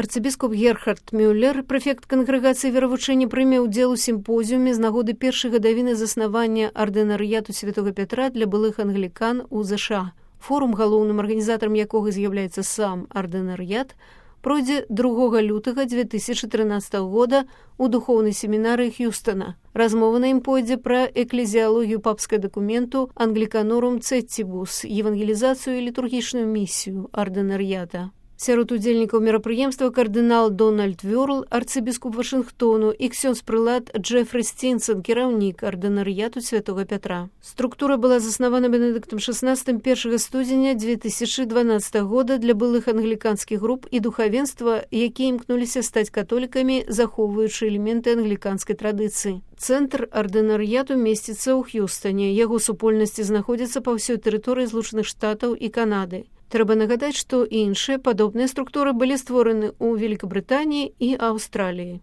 Арцыбіскуп Герхард Мюллер, прэфект кангрэгацыі веравучэння, прыме ўдзел у сімпозіуме з нагоды першай гадавіны заснавання ардынарыяту Святога Пятра для былых англікан у ЗША. Форум, галоўным арганізатарам якога з'яўляецца сам ардынарыят, пройдзе 2 лютага 2013 года у духоўнай семінарыі Х'юстона. Размова на ім пойдзе пра эклезіалогію папскай дакументу Англіканорум Цэттибус, евангелізацыю і літургічную місію ардынарыята. Сярод удзельнікаў мерапрыемства кардынал Дональд Вёрл, арцыбіскуп Вашынгтону, і ксёндз-прылад Джефры Стінсон, кіраўнік ардынарыяту Святога Пятра. Структура была заснавана Бенедыктам XVI 1 студзеня 2012 года для былых англіканскіх груп і духавенства, якія імкнуліся стаць католікамі, захоўваючы элементы англіканскай традыцыі. Цэнтр ардынарыяту месціцца ў Х'юстоне. Яго супольнасці знаходзяцца па ўсёй тэрыторыі Злучаных Штатаў і Канады. Трэба нагадаць, што іншыя падобныя структуры былі створаны ў Великабрытаніі і Аўстраліі.